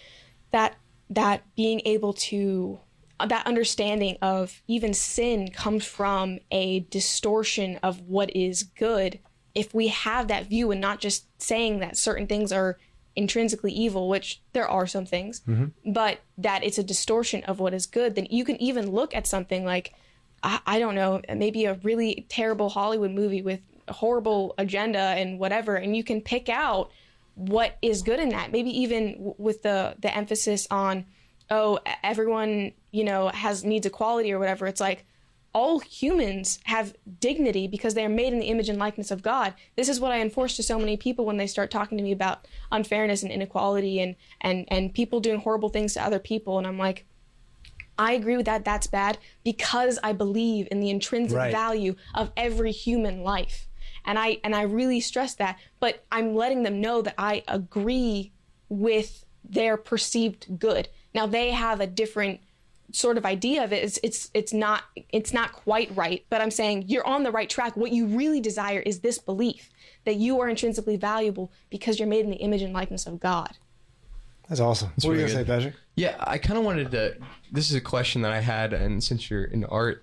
being able to, that understanding of even sin comes from a distortion of what is good. If we have that view and not just saying that certain things are intrinsically evil, which there are some things, but that it's a distortion of what is good, then you can even look at something like, I don't know, maybe a really terrible Hollywood movie with a horrible agenda and whatever, and you can pick out what is good in that. Maybe even with the emphasis on, oh, everyone, needs equality or whatever. It's like all humans have dignity because they are made in the image and likeness of God. This is what I enforce to so many people when they start talking to me about unfairness and inequality and people doing horrible things to other people. And I'm like, I agree with that. That's bad because I believe in the intrinsic value of every human life. And I really stress that, but I'm letting them know that I agree with their perceived good. Now they have a different sort of idea of it. It's not quite right, but I'm saying you're on the right track. What you really desire is this belief that you are intrinsically valuable because you're made in the image and likeness of God. That's awesome. What were you going to say, Patrick? Yeah, I kind of wanted to, this is a question that I had, and since you're in art,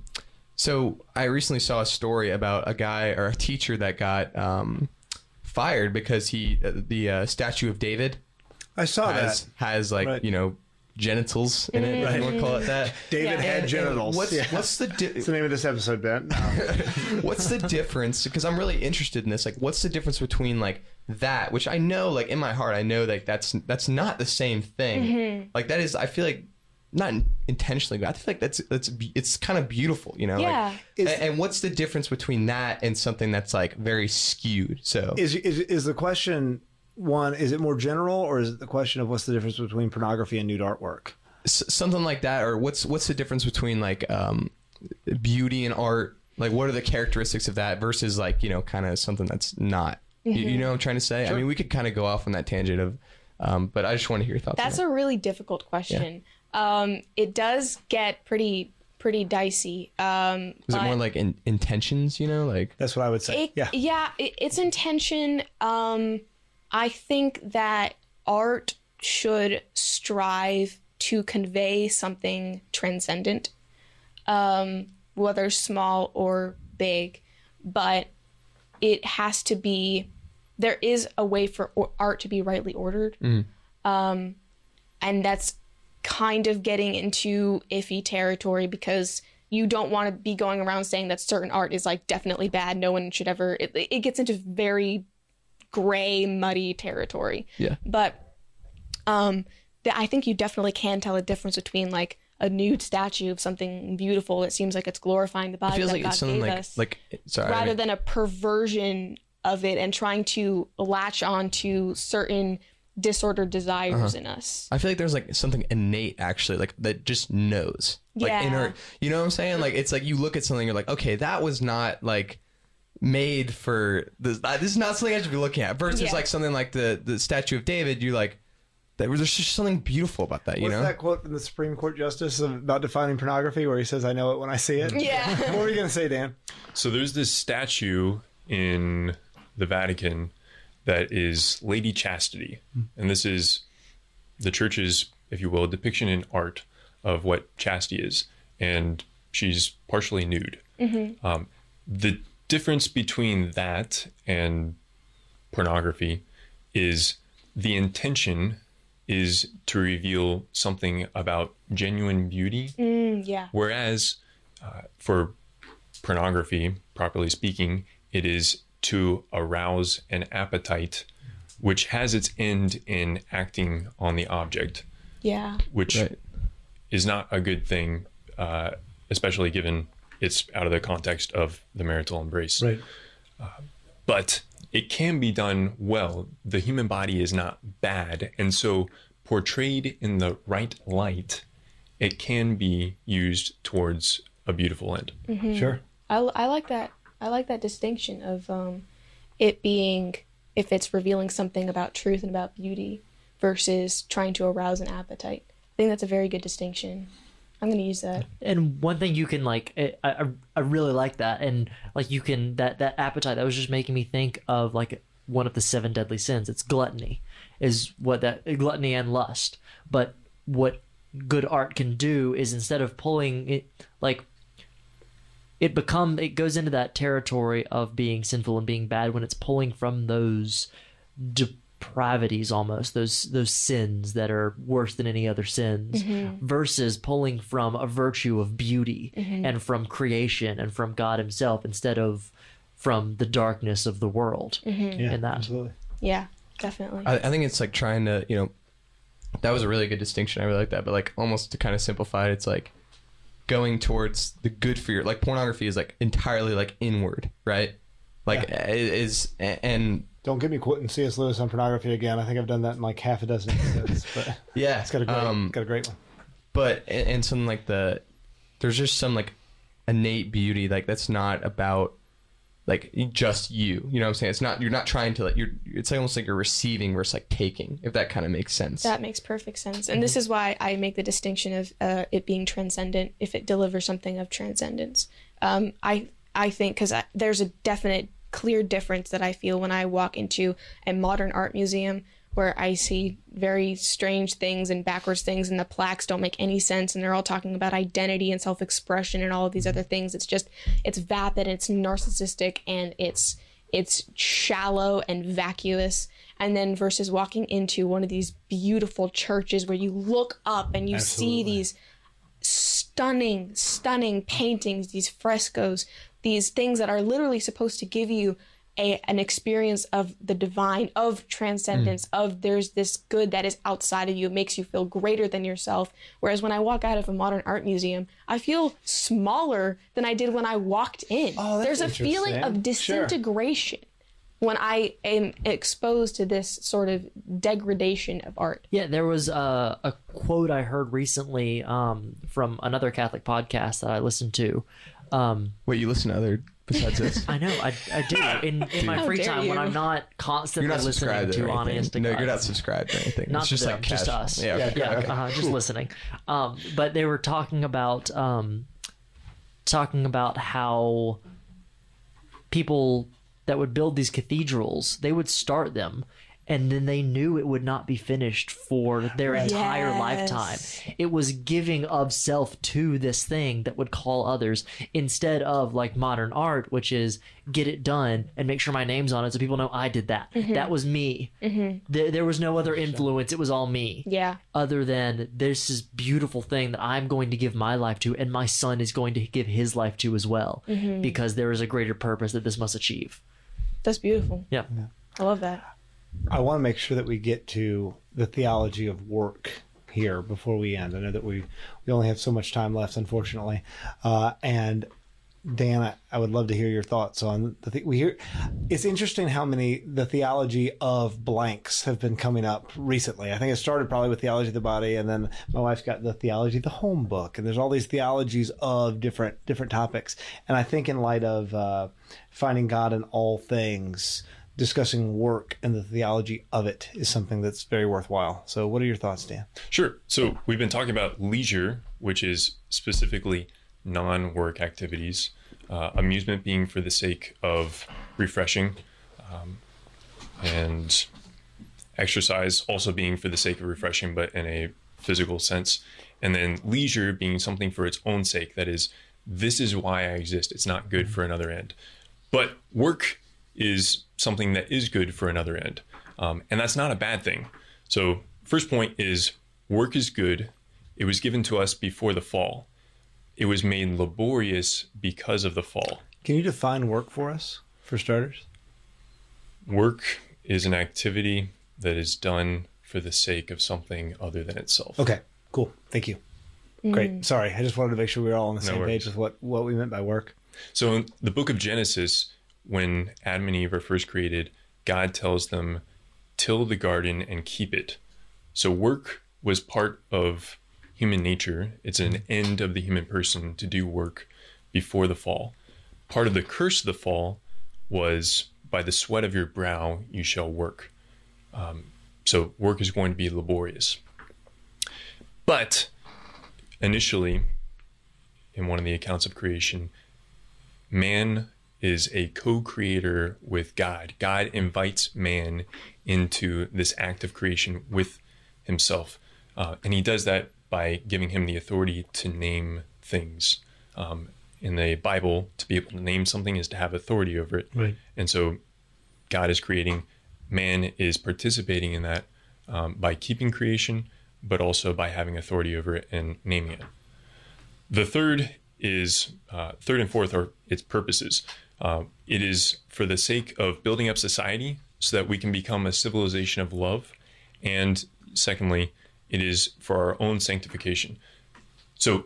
so I recently saw a story about a guy or a teacher that got fired because the statue of David I saw has like, genitals in it, if you want to call it that. David had genitals. What's It's the name of this episode, Ben. No. What's the difference? Because I'm really interested in this. Like, what's the difference between like that, which I know, like in my heart, I know like that's not the same thing. Like that is, I feel like not intentionally, but I feel like it's kind of beautiful, Yeah. Like, and what's the difference between that and something that's like very skewed? So is the question one? Is it more general, or is it the question of what's the difference between pornography and nude artwork? Something like that, or what's the difference between like beauty and art? Like, what are the characteristics of that versus like kind of something that's not? You know what I'm trying to say? Sure. I mean, we could kind of go off on that tangent of, but I just want to hear your thoughts. That's a really difficult question. Yeah. It does get pretty dicey. Is it more like intentions? Like that's what I would say. It's intention. I think that art should strive to convey something transcendent, whether small or big, but it has to be, there is a way for art to be rightly ordered. And that's kind of getting into iffy territory because you don't want to be going around saying that certain art is like definitely bad. No one should ever, it gets into very gray, muddy territory. Yeah. But I think you definitely can tell a difference between like a nude statue of something beautiful that seems like it's glorifying the body that like God gave us, rather than a perversion of it and trying to latch on to certain disordered desires in us. I feel like there's like something innate actually, like that just knows, like inner, you know what I'm saying? Like it's like you look at something, you're like, okay, that was not like made for this. This is not something I should be looking at. Versus like something like the statue of David, you like, there's just something beautiful about that. What's that quote from the Supreme Court Justice about defining pornography where he says, "I know it when I see it"? Yeah. What were you gonna say, Dan? So there's this statue in the Vatican that is Lady Chastity, and this is the church's, if you will, depiction in art of what chastity is, and she's partially nude. The difference between that and pornography is the intention is to reveal something about genuine beauty. Whereas for pornography, properly speaking, it is to arouse an appetite, which has its end in acting on the object. Which is not a good thing, especially given it's out of the context of the marital embrace. but it can be done well. The human body is not bad. And so portrayed in the right light, it can be used towards a beautiful end. Sure. I like that. I like that distinction of it being, if it's revealing something about truth and about beauty versus trying to arouse an appetite. I think that's a very good distinction. I'm going to use that. And one thing you can like, I really like that, and like you can that appetite that was just making me think of like one of the 7 deadly sins. It's gluttony, is what that gluttony and lust. But what good art can do is instead of pulling it like it goes into that territory of being sinful and being bad when it's pulling from those depravities, almost those sins that are worse than any other sins, versus pulling from a virtue of beauty and from creation and from God himself instead of from the darkness of the world. Yeah, in that. absolutely. Yeah, definitely. I think it's like trying to, that was a really good distinction. I really like that. But like almost to kind of simplify it, it's like going towards the good for your, like pornography is like entirely like inward, right? Like and Don't get me quoting C.S. Lewis on pornography again. I think I've done that in like half a dozen episodes. But yeah, it's got a great one. But and some like there's just some like innate beauty like that's not about like just you know what I'm saying? It's not, you're not trying to like, it's almost like you're receiving versus like taking, if that kind of makes sense. That makes perfect sense. And this is why I make the distinction of it being transcendent if it delivers something of transcendence. I think because there's a definite clear difference that I feel when I walk into a modern art museum where I see very strange things and backwards things, and the plaques don't make any sense, and they're all talking about identity and self-expression and all of these other things. It's vapid, it's narcissistic, and it's shallow and vacuous. And then versus walking into one of these beautiful churches where you look up and you see these stunning paintings, these frescoes, these things that are literally supposed to give you an experience of the divine, of transcendence, of there's this good that is outside of you. It makes you feel greater than yourself. Whereas when I walk out of a modern art museum, I feel smaller than I did when I walked in. Oh, that's there's a feeling of disintegration when I am exposed to this sort of degradation of art. Yeah, there was a quote I heard recently from another Catholic podcast that I listened to. Wait, you listen to other besides this? I know, I do. In my free time when I'm not constantly listening to Honest to God. No, you're not subscribed or anything. Not it's just them, like just casual. us. Yeah, okay. Just listening. But they were talking about how people that would build these cathedrals, they would start them, and then they knew it would not be finished for their entire lifetime. It was giving of self to this thing that would call others, instead of like modern art, which is get it done and make sure my name's on it so people know I did that. That was me. There was no other influence. It was all me. Yeah. Other than this is beautiful thing that I'm going to give my life to, and my son is going to give his life to as well, because there is a greater purpose that this must achieve. That's beautiful. Yeah. I love that. I want to make sure that we get to the theology of work here before we end. I know that we only have so much time left, unfortunately. And Dan, I would love to hear your thoughts on the thing we hear. It's interesting how many the theology of blanks have been coming up recently. I think it started probably with theology of the body, and then my wife's got the theology of the home book, and there's all these theologies of different topics. And I think in light of finding God in all things, discussing work and the theology of it is something that's very worthwhile. So what are your thoughts, Dan? Sure. So we've been talking about leisure, which is specifically non-work activities, amusement being for the sake of refreshing, and exercise also being for the sake of refreshing, but in a physical sense. And then leisure being something for its own sake. That is, this is why I exist. It's not good for another end. But work is something that is good for another end. And that's not a bad thing. So first point is work is good. It was given to us before the fall. It was made laborious because of the fall. Can you define work for us, for starters? Work is an activity that is done for the sake of something other than itself. Okay, cool. Thank you. Great. Sorry, I just wanted to make sure we were all on the same page with what we meant by work. So in the book of Genesis, when Adam and Eve are first created, God tells them, till the garden and keep it. So work was part of human nature. It's an end of the human person to do work before the fall. Part of the curse of the fall was, by the sweat of your brow you shall work. So work is going to be laborious. But initially, in one of the accounts of creation, man is a co-creator with God. God invites man into this act of creation with himself. And he does that by giving him the authority to name things. In the Bible, to be able to name something is to have authority over it. Right. And so God is creating, man is participating in that by keeping creation, but also by having authority over it and naming it. The third and fourth are its purposes. It is for the sake of building up society so that we can become a civilization of love. And secondly, it is for our own sanctification. So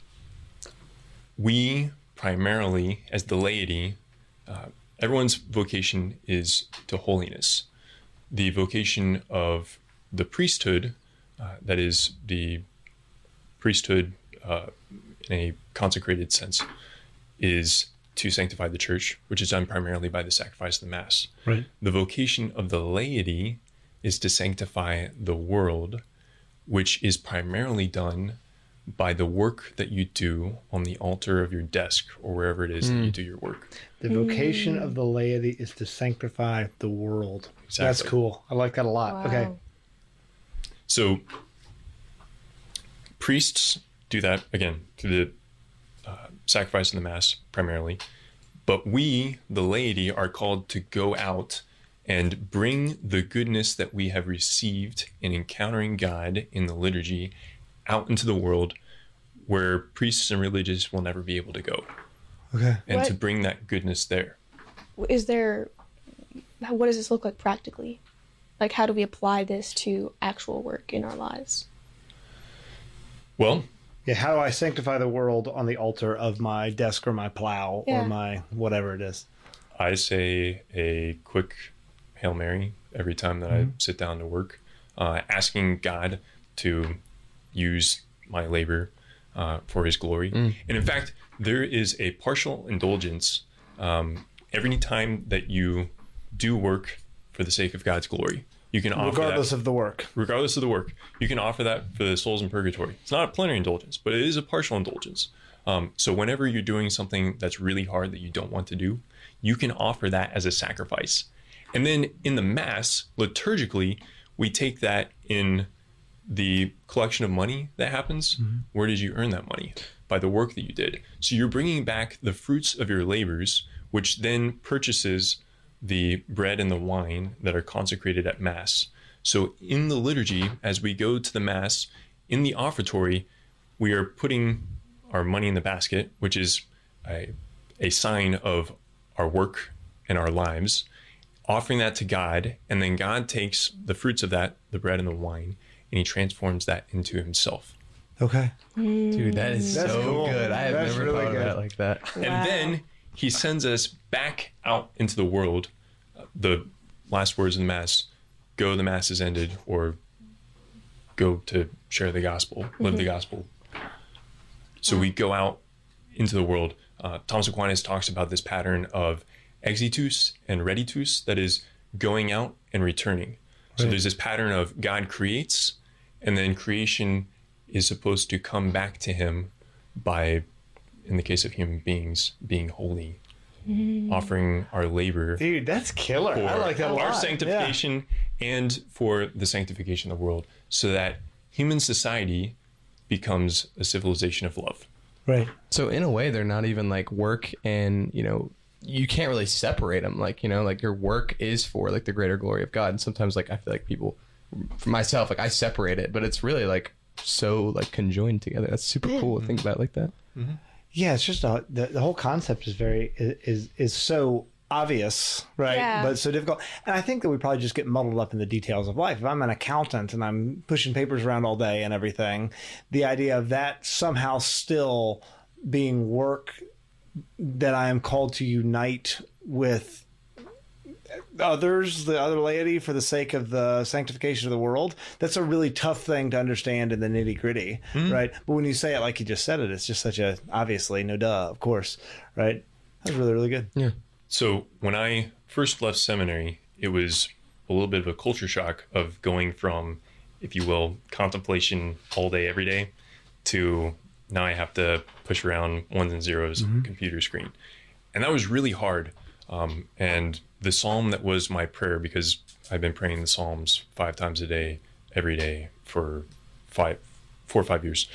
we primarily, as the laity, everyone's vocation is to holiness. The vocation of the priesthood, that is the priesthood in a consecrated sense, is to sanctify the church, which is done primarily by the sacrifice of the Mass. Right. The vocation of the laity is to sanctify the world, which is primarily done by the work that you do on the altar of your desk or wherever it is that you do your work. The vocation of the laity is to sanctify the world. Exactly. That's cool. I like that a lot. Wow. Okay. So priests do that, again, through the sacrifice of the Mass primarily. But we, the laity, are called to go out and bring the goodness that we have received in encountering God in the liturgy out into the world where priests and religious will never be able to go. Okay. And to What- bring that goodness there. What does this look like practically? Like, how do we apply this to actual work in our lives? Well, Yeah, how do I sanctify the world on the altar of my desk or my plow Yeah. or my whatever it is? I say a quick Hail Mary every time that I sit down to work, asking God to use my labor for his glory. And in fact, there is a partial indulgence every time that you do work for the sake of God's glory. You can offer Regardless that, of the work. regardless of the work, you can offer that for the souls in purgatory. It's not a plenary indulgence, but it is a partial indulgence. So whenever you're doing something that's really hard that you don't want to do, you can offer that as a sacrifice. And then in the Mass, liturgically, we take that in the collection of money that happens. Where did you earn that money? By the work that you did. So you're bringing back the fruits of your labors, which then purchases the bread and the wine that are consecrated at Mass. So in the liturgy, as we go to the Mass, in the offertory, we are putting our money in the basket, which is a sign of our work and our lives, offering that to God, and then God takes the fruits of that, the bread and the wine, and he transforms that into himself. Okay. Dude, that is That's so cool. good. I have That's never really thought good. of it like that. Wow. And then he sends us back out into the world. The last words in the Mass, go, the Mass is ended, or go to share the gospel, live the gospel. So we go out into the world. Thomas Aquinas talks about this pattern of exitus and reditus, that is going out and returning. So there's this pattern of God creates, and then creation is supposed to come back to him by, in the case of human beings, being holy, offering our labor Dude, that's killer. for I like that a lot. our sanctification and for the sanctification of the world, so that human society becomes a civilization of love. Yeah. Right. So in a way, they're not even like work, and you can't really separate them. Like like your work is for like the greater glory of God. And sometimes like I feel like people, for myself, like I separate it, but it's really like so like conjoined together. That's super cool to think about it like that. Yeah, it's just the whole concept is is so obvious, right? Yeah. But so difficult. And I think that we probably just get muddled up in the details of life. If I'm an accountant and I'm pushing papers around all day and everything, the idea of that somehow still being work that I am called to unite with others, the other laity, for the sake of the sanctification of the world, that's a really tough thing to understand in the nitty gritty, right? But when you say it like you just said it, it's just such a, obviously, no duh, of course, right? That's really, really good. Yeah. So when I first left seminary, it was a little bit of a culture shock of going from, if you will, contemplation all day, every day, to now I have to push around ones and zeros on the computer screen. And that was really hard. And the psalm that was my prayer, because I've been praying the Psalms 5 times a day, every day for 4 or 5 years,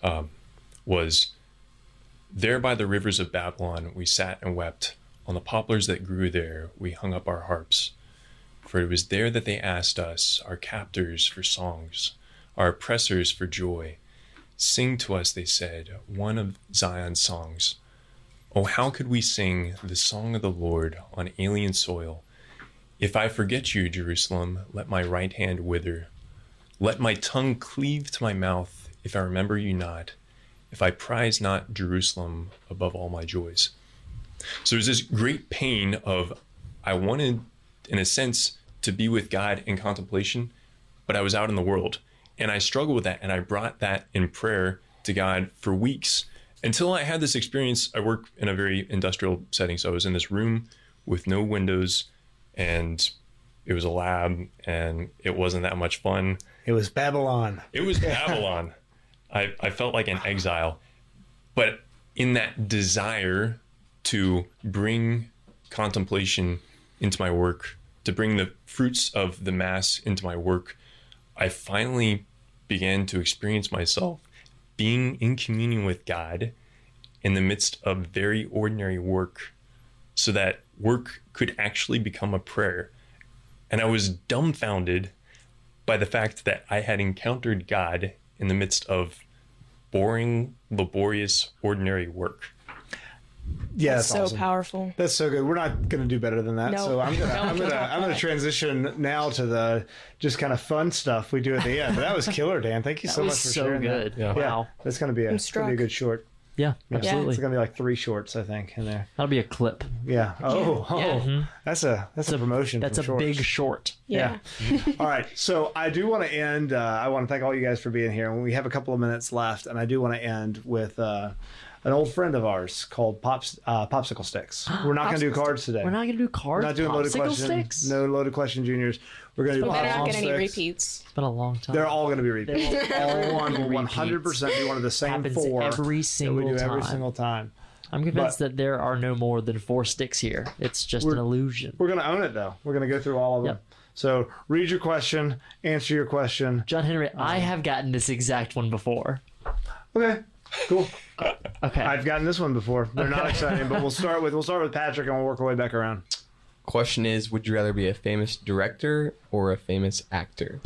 was, there by the rivers of Babylon we sat and wept. On the poplars that grew there we hung up our harps. For it was there that they asked us, our captors, for songs, our oppressors for joy. Sing to us, they said, one of Zion's songs. Oh, how could we sing the song of the Lord on alien soil? If I forget you, Jerusalem, let my right hand wither. Let my tongue cleave to my mouth if I remember you not, if I prize not Jerusalem above all my joys. So there's this great pain of, I wanted, in a sense, to be with God in contemplation, but I was out in the world. And I struggled with that, and I brought that in prayer to God for weeks. Until I had this experience. I work in a very industrial setting. So I was in this room with no windows, and it was a lab, and it wasn't that much fun. It was Babylon. It was Babylon. I felt like an exile. But in that desire to bring contemplation into my work, to bring the fruits of the Mass into my work, I finally began to experience myself being in communion with God in the midst of very ordinary work, so that work could actually become a prayer. And I was dumbfounded by the fact that I had encountered God in the midst of boring, laborious, ordinary work. Yeah, That's that's so awesome. powerful. That's so good. We're not going to do better than that. No. So I'm No. going to transition now to the just kind of fun stuff we do at the end. But that was killer, Dan. Thank you so That much was for so sharing good. that. Wow. That's going to be a struck. good short. Yeah, Yeah. absolutely. It's going to be like 3 shorts, I think, in there. That'll be a clip. Yeah. Oh, Yeah. that's a promotion. That's from a big shorts. short. Yeah. All right. So I do want to end. I want to thank all you guys for being here. We have a couple of minutes left, and I do want to end with an old friend of ours called Popsicle Sticks. We're not going to do cards today. We're not going to do We're cards. not doing loaded Popsicle question. sticks? No loaded question juniors. We're going to do But better Popsicle not get any Sticks. repeats. It's been a long time. They're all going to be repeats. All one will Repeats. 100% be one of the same Happens 4 every that we single do every time. single time. I'm convinced that there are no more than 4 sticks here. It's just an illusion. We're going to own it, though. We're going to go through all of them. Yep. So read your question, answer your question. John Henry, I have gotten this exact one before. Okay, cool. Okay. I've gotten this one before. They're not exciting, but we'll start with Patrick and we'll work our way back around. Question is, would you rather be a famous director or a famous actor?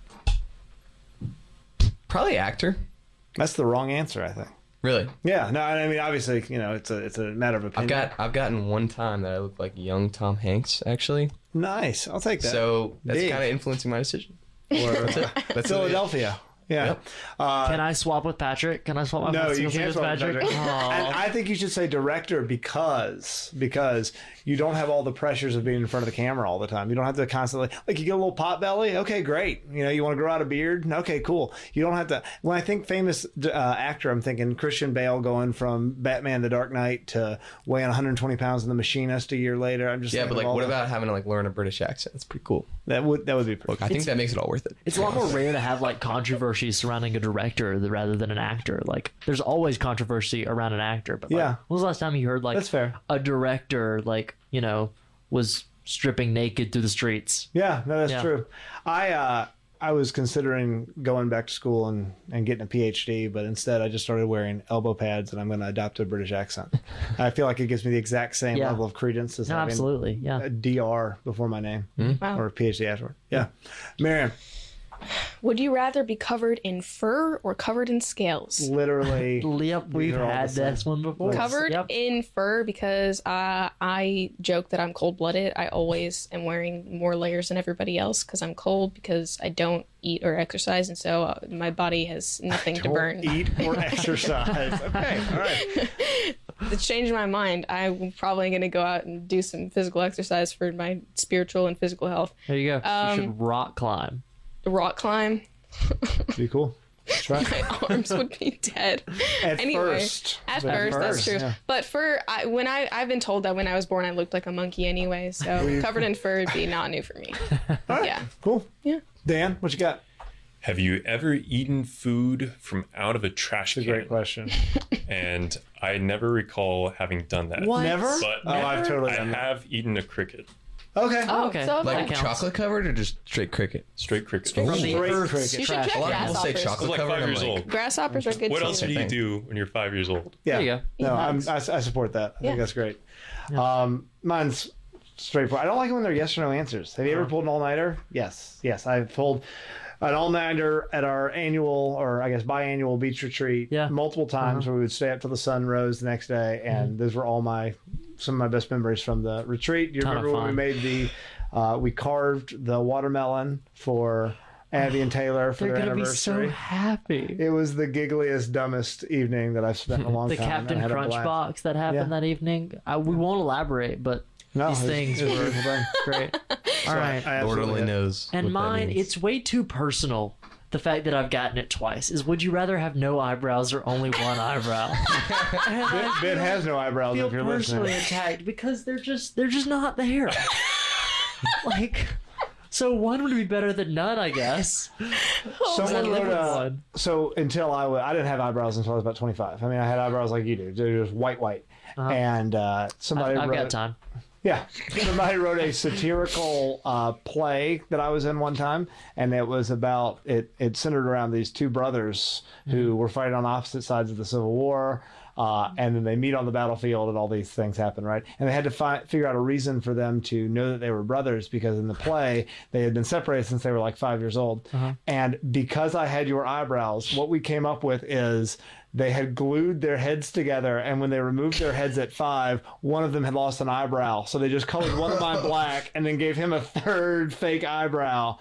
Probably actor. That's the wrong answer, I think. Really? Yeah, no, I mean, obviously, it's a matter of opinion. I've gotten one time that I look like young Tom Hanks, actually. Nice. I'll take that. So that's Big. kind of influencing my decision. Or That's Philadelphia. Yeah. Yep. Can I swap with Patrick? Can I swap my No, you Popsicle can't with swap with Patrick? Patrick. Aw. And I think you should say director because you don't have all the pressures of being in front of the camera all the time. You don't have to constantly, like, you get a little pot belly. Okay, great. You want to grow out a beard. Okay, cool. You don't have to. When I think famous actor, I'm thinking Christian Bale going from Batman: The Dark Knight to weighing 120 pounds in The Machinist a year later. I'm just Yeah, thinking but of like, all what the- about having to like learn a British accent? It's pretty cool. that would be pretty. Look, I think that makes it all worth it. It's a lot more rare to have like controversy surrounding a director rather than an actor. Like, there's always controversy around an actor, but like, Yeah. when was the last time you heard like That's fair. a director was stripping naked through the streets? Yeah, no, that's Yeah. true. I was considering going back to school and getting a PhD, but instead I just started wearing elbow pads, and I'm going to adopt a British accent. I feel like it gives me the exact same Yeah. level of credence as No, having absolutely. Yeah. a DR before my name Wow. or a PhD afterward. Yeah. Miriam, Would you rather be covered in fur or covered in scales? literally. Yep, we've are all had the same. this one before. Covered Yep. in fur because I joke that I'm cold-blooded. I always am wearing more layers than everybody else because I'm cold, because I don't eat or exercise, and so my body has nothing to burn. Eat or exercise. Okay, all right. it's changed my mind. I'm probably going to go out and do some physical exercise for my spiritual and physical health. There you go. You should rock climb. The rock climb. Be cool. Try. My arms would be dead. At Anyway, first. At first, that's true. yeah. But I've been told that when I was born, I looked like a monkey anyway. So covered in fur would be not new for me. Yeah. Cool. Yeah. Dan, what you got? Have you ever eaten food from out of a trash That's a can? great question. And I never recall having done that. What? Never? But Oh, I've totally I done that. have eaten a cricket. Okay. Oh, Okay. so Like That counts. chocolate covered or just straight cricket? Straight cricket. From the Straight earth's cricket. You should trash. check A lot of people say grasshoppers. I was chocolate like covered. 5 I'm years like, old. Grasshoppers are good What too. else do you do when you're 5 years old? Yeah. There you go. No, Eat bugs. I support that. I think Yeah. that's great. Mine's straightforward. I don't like it when they're yes or no answers. Have you ever pulled an all-nighter? Yes. Yes, I've pulled an all-nighter at our annual, or I guess biannual beach retreat multiple times where we would stay up till the sun rose the next day, and those were all some of my best memories from the retreat. Do you Ton of remember when we fun. made we carved the watermelon for Abby and Taylor for They're their gonna be so anniversary? happy. It was the giggliest, dumbest evening that I've spent in a long The time. Captain and I had a Crunch blast. box that happened Yeah. that evening. We won't elaborate, but No, these it was- things it was a were beautiful thing. great. All right. I Lord absolutely only did. knows. And what that mine, means. it's way too personal. The fact that I've gotten it twice is: would you rather have no eyebrows or only one eyebrow? And I Ben has no eyebrows feel if you're personally listening. attacked because they're just not there. Like, so one would be better than none, I guess. Someone I live wrote with a, one. so until I didn't have eyebrows until I was about 25. I mean, I had eyebrows like you do. They're just white. And somebody I've wrote got time. Yeah, somebody wrote a satirical play that I was in one time, and it was about it centered around these two brothers who were fighting on opposite sides of the Civil War, and then they meet on the battlefield, and all these things happen, right? And they had to figure out a reason for them to know that they were brothers, because in the play they had been separated since they were like 5 years old. And because I had your eyebrows, what we came up with is they had glued their heads together, and when they removed their heads at 5, one of them had lost an eyebrow. So they just colored one of mine black and then gave him a third fake eyebrow.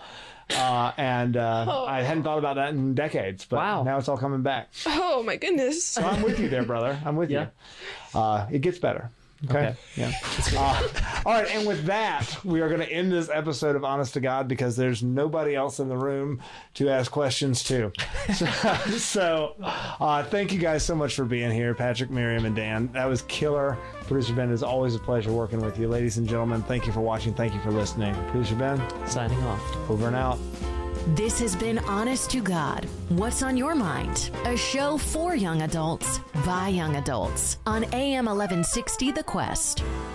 I hadn't thought about that in decades, but Wow. now it's all coming back. Oh my goodness. So I'm with you there, brother. I'm with Yeah. you. It gets better. Okay. Yeah. All right. And with that, we are going to end this episode of Honest to God because there's nobody else in the room to ask questions to. So thank you guys so much for being here, Patrick, Miriam, and Dan. That was killer. Producer Ben, it's always a pleasure working with you. Ladies and gentlemen, thank you for watching. Thank you for listening. Producer Ben, Signing off. over and out. This has been Honest to God. What's on your mind? A show for young adults by young adults on AM 1160 The Quest.